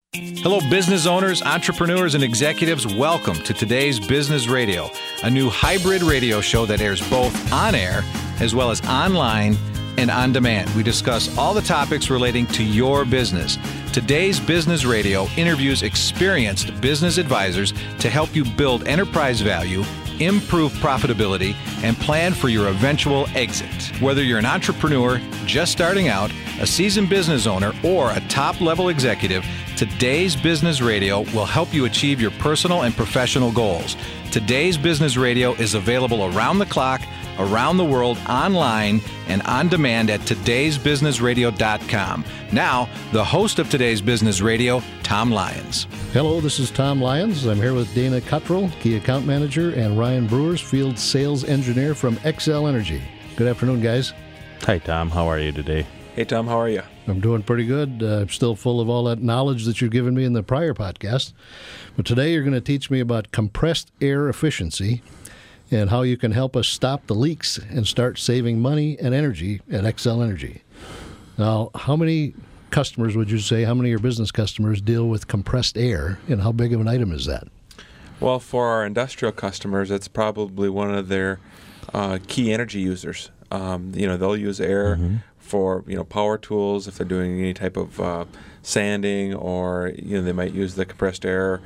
Hello, business owners, entrepreneurs, and executives. Welcome to Today's Business Radio, a new hybrid radio show that airs both on air as well as online and on demand. We discuss all the topics relating to your business. Today's Business Radio interviews experienced business advisors to help you build enterprise value, improve profitability, and plan for your eventual exit. Whether you're an entrepreneur just starting out, a seasoned business owner, or a top-level executive, Today's Business Radio will help you achieve your personal and professional goals. Today's Business Radio is available around the clock, around the world, online, and on demand at todaysbusinessradio.com. Now, the host of Today's Business Radio, Tom Lyons. Hello, this is Tom Lyons. I'm here with Dana Cottrell, Key Account Manager, and Ryan Brewers, Field Sales Engineer from Xcel Energy. Good afternoon, guys. Hi, Tom. How are you today? Hey, Tom. How are you? I'm doing pretty good. I'm still full of all that knowledge that you've given me in the prior podcast. But today you're going to teach me about compressed air efficiency and how you can help us stop the leaks and start saving money and energy at Xcel Energy. Now, how many customers would you say, how many of your business customers deal with compressed air, and how big of an item is that? Well, for our industrial customers, it's probably one of their key energy users. They'll use air for, power tools if they're doing any type of sanding, or, they might use the compressed air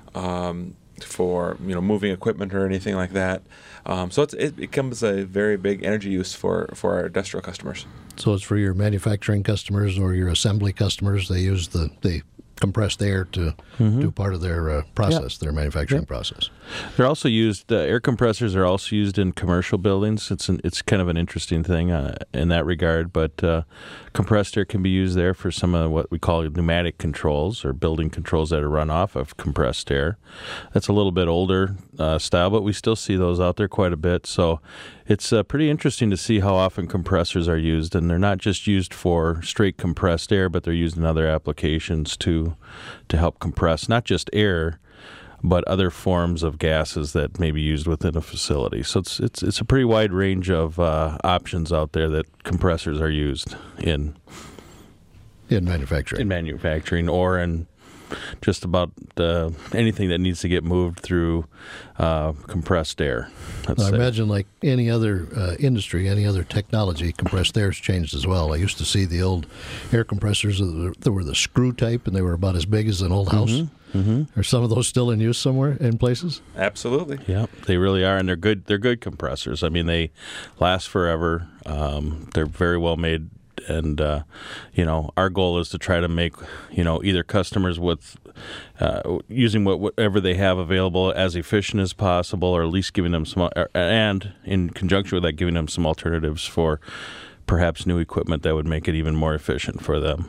for, moving equipment or anything like that. So it becomes a very big energy use for our industrial customers. So it's for your manufacturing customers or your assembly customers. They use the compressed air to do part of their process, their manufacturing process. They're also used. Air compressors are also used in commercial buildings. It's kind of an interesting thing in that regard. But compressed air can be used there for some of what we call pneumatic controls or building controls that are run off of compressed air. That's a little bit older style, but we still see those out there quite a bit. So it's pretty interesting to see how often compressors are used, and they're not just used for straight compressed air, but they're used in other applications to help compress not just air, but other forms of gases that may be used within a facility. So it's a pretty wide range of options out there that compressors are used in manufacturing. In manufacturing, or in just about anything that needs to get moved through compressed air. I imagine like any other industry, any other technology, compressed air's changed as well. I used to see the old air compressors that were the screw type, and they were about as big as an old house. Are some of those still in use somewhere in places? Absolutely. Yeah, they really are, and they're good. They're good compressors. I mean, they last forever. They're very well made. And, our goal is to try to make, either customers with using whatever they have available as efficient as possible, or at least giving them some, and in conjunction with that, giving them some alternatives for perhaps new equipment that would make it even more efficient for them.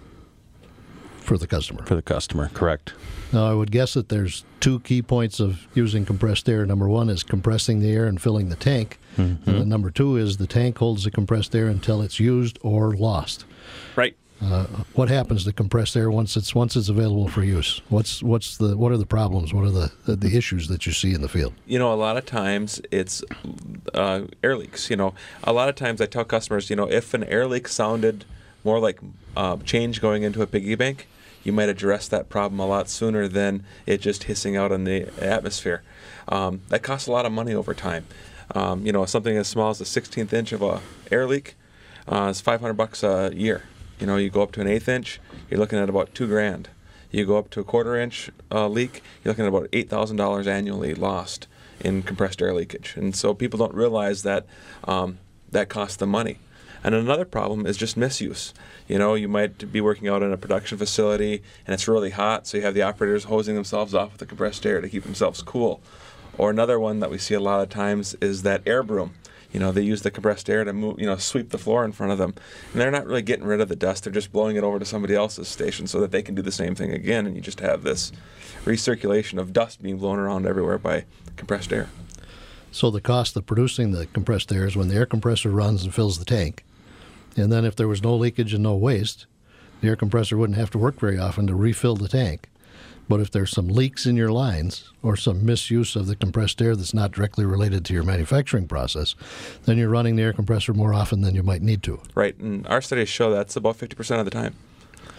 For the customer. For the customer, correct. Now, I would guess that there's two key points of using compressed air. Number one is compressing the air and filling the tank. And then number two is the tank holds the compressed air until it's used or lost. Right. What happens to compressed air once it's available for use? What are the problems? What are the issues that you see in the field? A lot of times it's air leaks. A lot of times I tell customers, if an air leak sounded more like change going into a piggy bank, you might address that problem a lot sooner than it just hissing out in the atmosphere. That costs a lot of money over time. Something as small as the 16th inch of a air leak is $500 a year. You go up to an 1/8 inch, you're looking at about $2,000. You go up to a 1/4 inch leak, you're looking at about $8,000 annually lost in compressed air leakage. And so people don't realize that that costs them money. And another problem is just misuse. You might be working out in a production facility and it's really hot, so you have the operators hosing themselves off with the compressed air to keep themselves cool. Or another one that we see a lot of times is that air broom. They use the compressed air to move, sweep the floor in front of them. And they're not really getting rid of the dust. They're just blowing it over to somebody else's station so that they can do the same thing again. And you just have this recirculation of dust being blown around everywhere by compressed air. So the cost of producing the compressed air is when the air compressor runs and fills the tank. And then if there was no leakage and no waste, the air compressor wouldn't have to work very often to refill the tank. But if there's some leaks in your lines or some misuse of the compressed air that's not directly related to your manufacturing process, then you're running the air compressor more often than you might need to. Right, and our studies show that's about 50% of the time.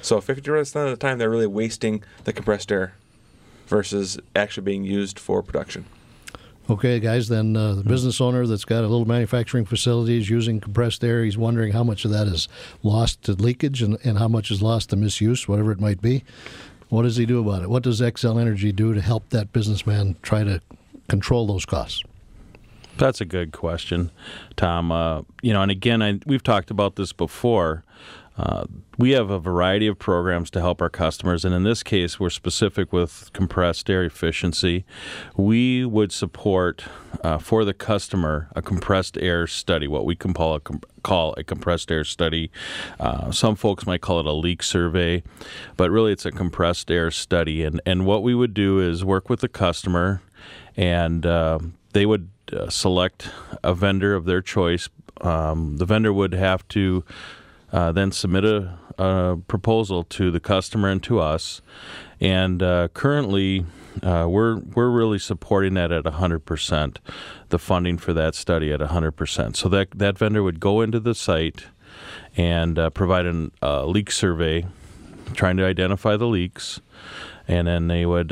So 50% of the time, they're really wasting the compressed air versus actually being used for production. Okay, guys, then the business owner that's got a little manufacturing facility is using compressed air. He's wondering how much of that is lost to leakage and how much is lost to misuse, whatever it might be. What does he do about it? What does Xcel Energy do to help that businessman try to control those costs? That's a good question, Tom. And again, we've talked about this before. We have a variety of programs to help our customers, and in this case, we're specific with compressed air efficiency. We would support for the customer a compressed air study, what we can call a compressed air study. Some folks might call it a leak survey, but really it's a compressed air study. And what we would do is work with the customer, and they would select a vendor of their choice. The vendor would have to then submit a proposal to the customer and to us. And currently, we're really supporting that at 100%, the funding for that study at 100%. So that vendor would go into the site and provide a leak survey, trying to identify the leaks, and then they would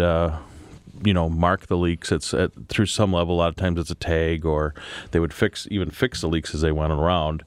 mark the leaks. It's through some level. A lot of times it's a tag, or they would fix the leaks as they went around.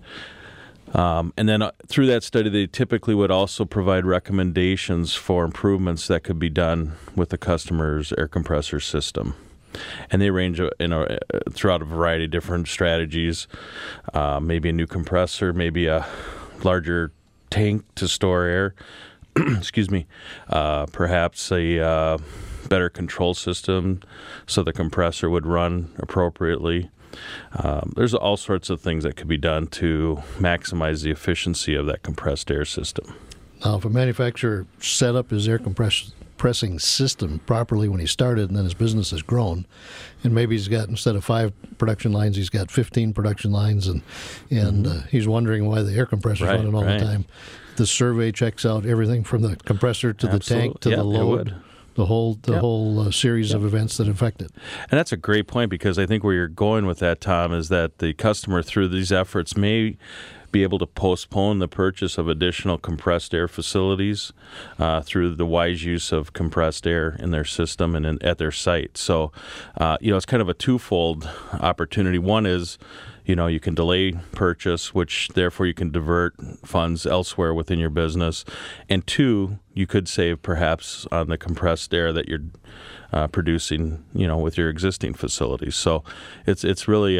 And then through that study, they typically would also provide recommendations for improvements that could be done with the customer's air compressor system. And they range throughout a variety of different strategies, maybe a new compressor, maybe a larger tank to store air, excuse me, perhaps a better control system so the compressor would run appropriately. There's all sorts of things that could be done to maximize the efficiency of that compressed air system. Now, if a manufacturer set up his air compressing system properly when he started, and then his business has grown, and maybe he's got, instead of 5 production lines, he's got 15 production lines, and he's wondering why the air compressor's running all the time. The survey checks out everything from the compressor to the tank to the load. The whole series of events that affect it. And that's a great point, because I think where you're going with that, Tom, is that the customer, through these efforts, may be able to postpone the purchase of additional compressed air facilities through the wise use of compressed air in their system and at their site. So, it's kind of a twofold opportunity. One is, you can delay purchase, which therefore you can divert funds elsewhere within your business. And 2, you could save perhaps on the compressed air that you're producing, with your existing facilities. So it's really,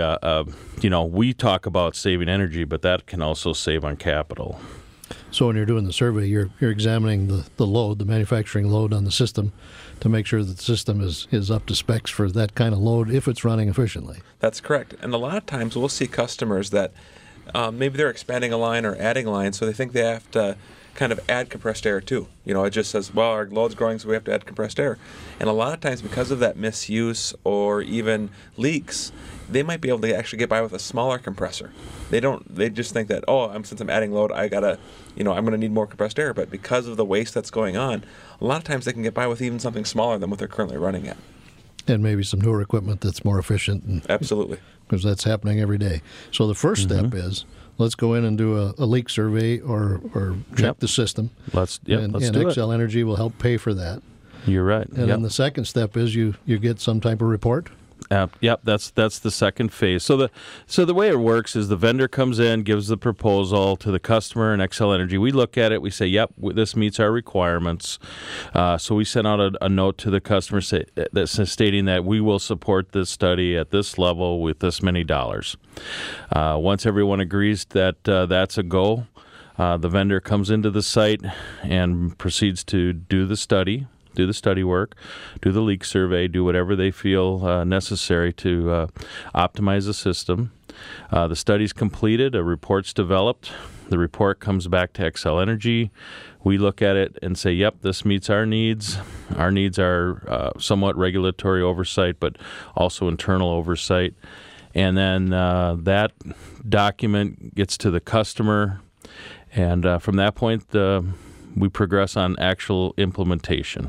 we talk about saving energy, but that can also save on capital. So when you're doing the survey, you're examining the load, the manufacturing load on the system, to make sure that the system is up to specs for that kind of load if it's running efficiently. That's correct. And a lot of times we'll see customers that maybe they're expanding a line or adding a line, so they think they have to kind of add compressed air too. It just says, well, our load's growing, so we have to add compressed air. And a lot of times, because of that misuse or even leaks, they might be able to actually get by with a smaller compressor. They just think that, since I'm adding load, I'm going to need more compressed air. But because of the waste that's going on, a lot of times they can get by with even something smaller than what they're currently running at. And maybe some newer equipment that's more efficient. Absolutely. Because that's happening every day. So the first step is, let's go in and do a leak survey or check the system. Let's do it. Xcel Energy will help pay for that. You're right. And then the second step is you get some type of report. That's the second phase. So the way it works is the vendor comes in, gives the proposal to the customer and Xcel Energy. We look at it. We say, yep, this meets our requirements. So we send out a note to the customer stating that we will support this study at this level with this many dollars. Once everyone agrees that that's a go, the vendor comes into the site and proceeds to do the study work, do the leak survey, do whatever they feel necessary to optimize the system. The study's completed, a report's developed. The report comes back to Xcel Energy. We look at it and say, yep, this meets our needs. Our needs are somewhat regulatory oversight, but also internal oversight. And then that document gets to the customer. And from that point, we progress on actual implementation.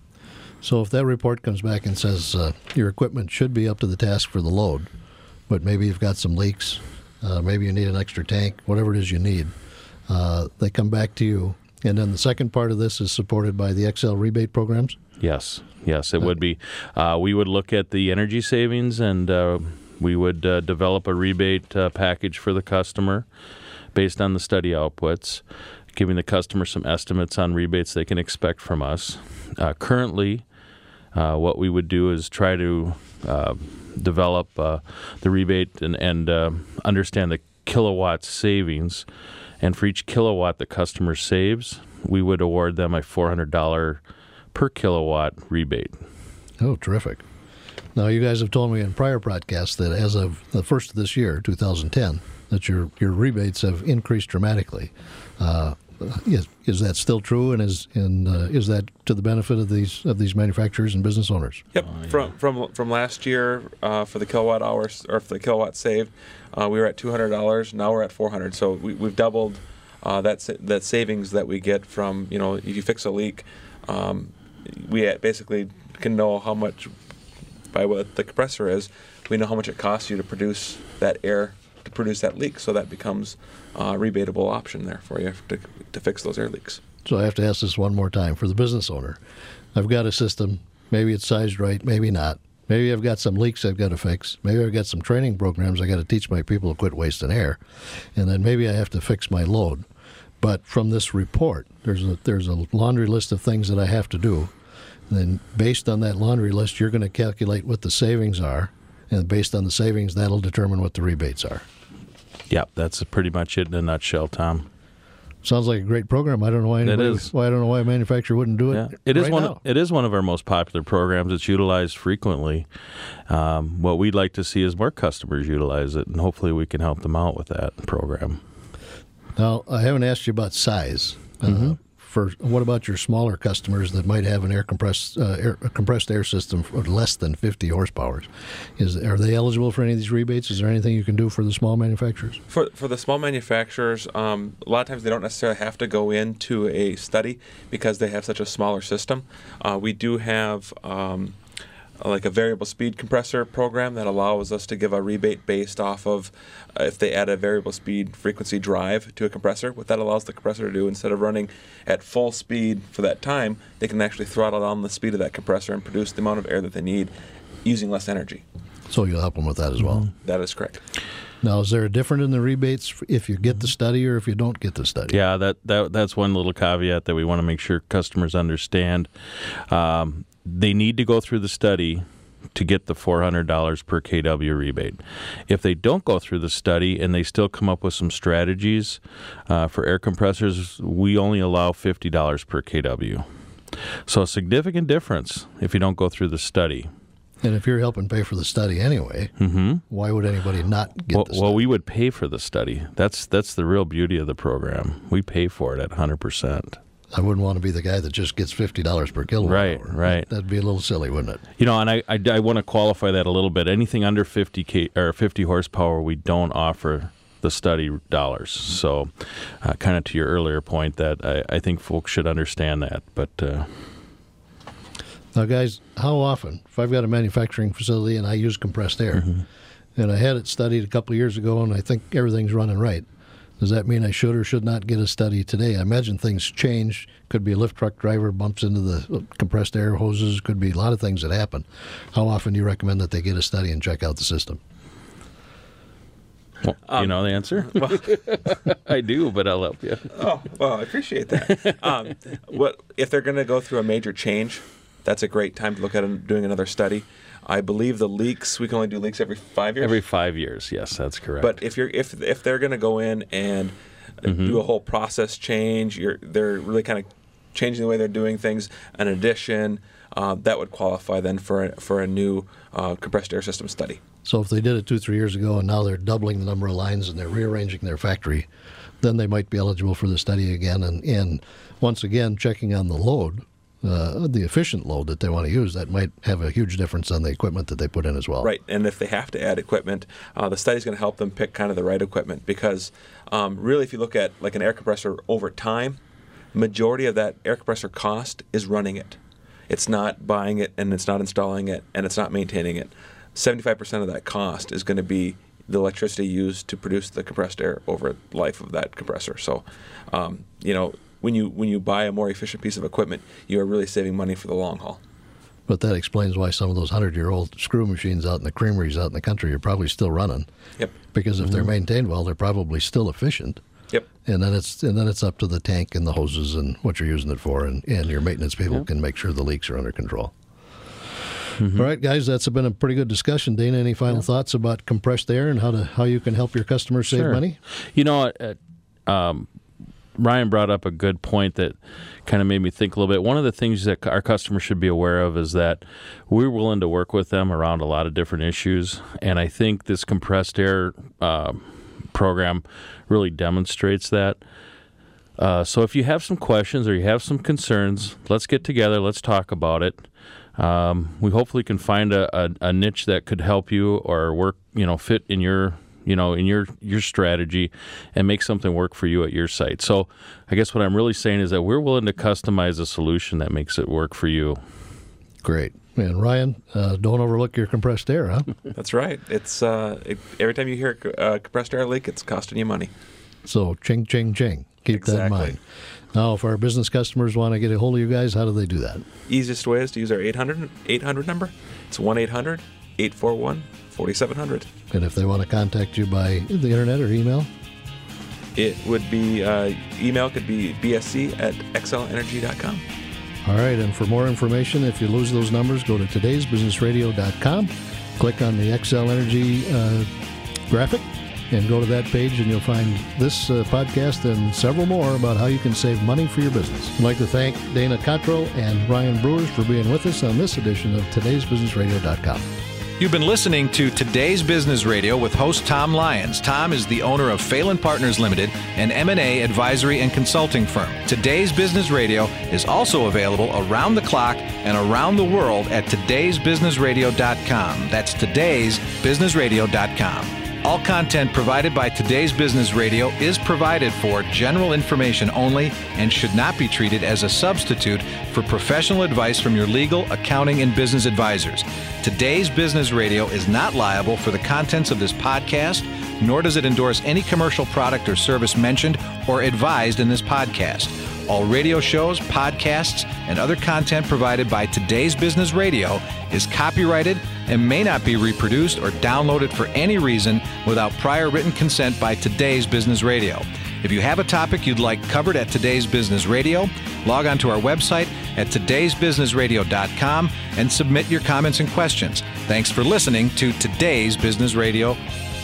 So if that report comes back and says your equipment should be up to the task for the load, but maybe you've got some leaks, maybe you need an extra tank, whatever it is you need, they come back to you And then the second part of this is supported by the XL rebate programs? Yes, it would be. We would look at the energy savings, and we would develop a rebate package for the customer based on the study outputs, giving the customer some estimates on rebates they can expect from us. Currently, what we would do is try to develop the rebate and understand the kilowatt savings. And for each kilowatt the customer saves, we would award them a $400 per kilowatt rebate. Oh, terrific. Now, you guys have told me in prior podcasts that as of the first of this year, 2010, that your rebates have increased dramatically. Is that still true, and is that to the benefit of these manufacturers and business owners? Yep. From last year for the kilowatt hours or for the kilowatt saved, we were at $200. Now we're at $400. So we've doubled that savings that we get from, if you fix a leak, we basically can know how much, by what the compressor is, we know how much it costs you to produce that air, to produce that leak. So that becomes a rebatable option there for you to fix those air leaks. So I have to ask this one more time. For the business owner, I've got a system, maybe it's sized right, maybe not. Maybe I've got some leaks I've got to fix. Maybe I've got some training programs I got to teach my people to quit wasting air. And then maybe I have to fix my load. But from this report, there's a laundry list of things that I have to do. And then based on that laundry list, you're going to calculate what the savings are. And based on the savings, that'll determine what the rebates are. Yep, that's pretty much it in a nutshell, Tom. Sounds like a great program. I don't know why a manufacturer wouldn't do it. Yeah. It is one of our most popular programs. It's utilized frequently. What we'd like to see is more customers utilize it, and hopefully we can help them out with that program. Now, I haven't asked you about size. What about your smaller customers that might have an compressed air system for less than 50 horsepower? Are they eligible for any of these rebates? Is there anything you can do for the small manufacturers? For the small manufacturers, a lot of times they don't necessarily have to go into a study because they have such a smaller system. We do have like a variable speed compressor program that allows us to give a rebate based off of if they add a variable speed frequency drive to a compressor. What that allows the compressor to do, instead of running at full speed for that time, they can actually throttle down the speed of that compressor and produce the amount of air that they need using less energy. So you'll help them with that as well? That is correct. Now, is there a difference in the rebates if you get the study or if you don't get the study? Yeah, that's one little caveat that we want to make sure customers understand. They need to go through the study to get the $400 per kW rebate. If they don't go through the study and they still come up with some strategies for air compressors, we only allow $50 per kW. So a significant difference if you don't go through the study. And if you're helping pay for the study anyway, why would anybody not get the study? Well, we would pay for the study. That's the real beauty of the program. We pay for it at 100%. I wouldn't want to be the guy that just gets $50 per kilowatt hour. Right. That'd be a little silly, wouldn't it? And I want to qualify that a little bit. Anything under 50 horsepower, we don't offer the study dollars. So, kind of to your earlier point, that I think folks should understand that. But now, guys, how often, if I've got a manufacturing facility and I use compressed air, and I had it studied a couple of years ago, and I think everything's running right, does that mean I should or should not get a study today? I imagine things change. Could be a lift truck driver bumps into the compressed air hoses. Could be a lot of things that happen. How often do you recommend that they get a study and check out the system? Well, you know the answer? Well, I do, but I'll help you. Oh, well, I appreciate that. If they're going to go through a major change, that's a great time to look at doing another study. I believe the leaks, we can only do leaks every 5 years. Every 5 years, yes, that's correct. But if they're going to go in and do a whole process change, they're really kind of changing the way they're doing things. An addition that would qualify then for a new compressed air system study. So if they did it 2-3 years ago and now they're doubling the number of lines and they're rearranging their factory, then they might be eligible for the study again. And once again, checking on the load. The efficient load that they want to use, that might have a huge difference on the equipment that they put in as well. Right, and if they have to add equipment, the study's going to help them pick kind of the right equipment because really if you look at like an air compressor over time, majority of that air compressor cost is running it. It's not buying it and it's not installing it and it's not maintaining it. 75% of that cost is going to be the electricity used to produce the compressed air over the life of that compressor. So, when you buy a more efficient piece of equipment, you are really saving money for the long haul. But that explains why some of those 100-year-old screw machines out in the creameries out in the country are probably still running. Yep. Because if they're maintained well, they're probably still efficient. Yep. And then it's up to the tank and the hoses and what you're using it for, and your maintenance people can make sure the leaks are under control. All right, guys, that's been a pretty good discussion. Dana, any final thoughts about compressed air and how you can help your customers save money? You know, Ryan brought up a good point that kind of made me think a little bit. One of the things that our customers should be aware of is that we're willing to work with them around a lot of different issues, and I think this compressed air program really demonstrates that. So if you have some questions or you have some concerns, let's get together, let's talk about it. We hopefully can find a niche that could help you or work, fit in your strategy and make something work for you at your site. So I guess what I'm really saying is that we're willing to customize a solution that makes it work for you. Great. And Ryan, don't overlook your compressed air, huh? That's right. It's every time you hear a compressed air leak, it's costing you money. So ching, ching, ching. Keep that in mind. Now, if our business customers want to get a hold of you guys, how do they do that? Easiest way is to use our 800 number. It's 1-800-841-4700. And if they want to contact you by the internet or email? It would be, email could be bsc@xlenergy.com. All right, and for more information, if you lose those numbers, go to todaysbusinessradio.com, click on the XL Energy graphic, and go to that page, and you'll find this podcast and several more about how you can save money for your business. I'd like to thank Dana Cottrell and Ryan Brewers for being with us on this edition of todaysbusinessradio.com. You've been listening to Today's Business Radio with host Tom Lyons. Tom is the owner of Phelan Partners Limited, an M&A advisory and consulting firm. Today's Business Radio is also available around the clock and around the world at todaysbusinessradio.com. That's todaysbusinessradio.com. All content provided by Today's Business Radio is provided for general information only and should not be treated as a substitute for professional advice from your legal, accounting, and business advisors. Today's Business Radio is not liable for the contents of this podcast, nor does it endorse any commercial product or service mentioned or advised in this podcast. All radio shows, podcasts, and other content provided by Today's Business Radio is copyrighted and may not be reproduced or downloaded for any reason without prior written consent by Today's Business Radio. If you have a topic you'd like covered at Today's Business Radio, log on to our website at todaysbusinessradio.com and submit your comments and questions. Thanks for listening to Today's Business Radio.